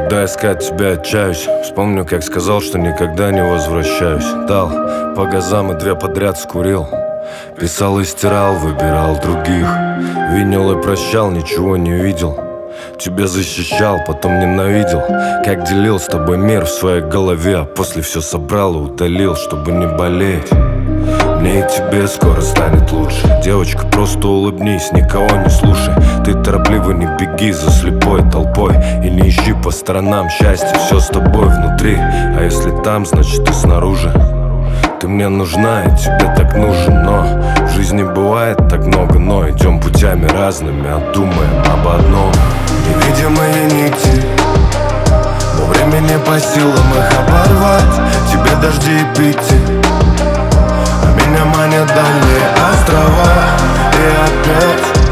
Когда искать тебя отчаюсь, вспомню, как сказал, что никогда не возвращаюсь. Дал по газам и 2 подряд скурил. Писал и стирал, выбирал других. Винил и прощал, ничего не видел. Тебя защищал, потом ненавидел. Как делил с тобой мир в своей голове, а после все собрал и удалил, чтобы не болеть. Мне и тебе скоро станет лучше. Девочка, просто улыбнись, никого не слушай. Ты торопливо не беги за слепой толпой и не ищи по сторонам счастья, все с тобой внутри. А если там, значит ты снаружи. Ты мне нужна, и тебе так нужен. Но в жизни бывает так много но. Идем путями разными, а думаем об одном. Невидимые нити, но времени по силам их оборвать. Тебе дожди и пити, а меня манят дальние острова. И опять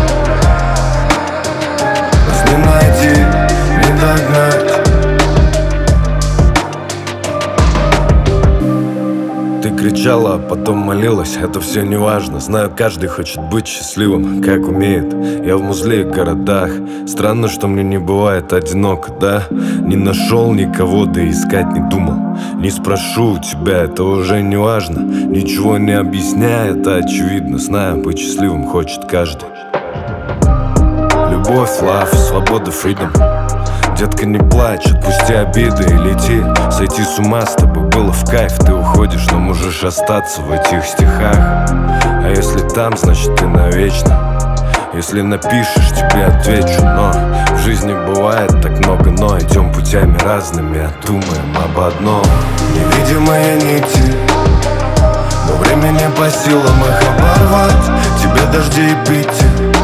нас не найти, не догнать. Ты кричала, а потом молилась, это все не важно. Знаю, каждый хочет быть счастливым, как умеет. Я в музле и городах. Странно, что мне не бывает одиноко, да? Не нашел никого, да и искать не думал. Не спрошу у тебя, это уже не важно. Ничего не объясняя, это очевидно. Знаю, быть счастливым хочет каждый. Любовь, лав, свобода, freedom. Детка, не плачь, отпусти обиды и лети. Сойти с ума с тобой было в кайф. Ты уходишь, но можешь остаться в этих стихах. А если там, значит ты навечно. Если напишешь, тебе отвечу. Но в жизни бывает так много но. Идем путями разными, а думаем об одном. Невидимые нити, но времени по силам их оборвать. Тебе дожди и пити,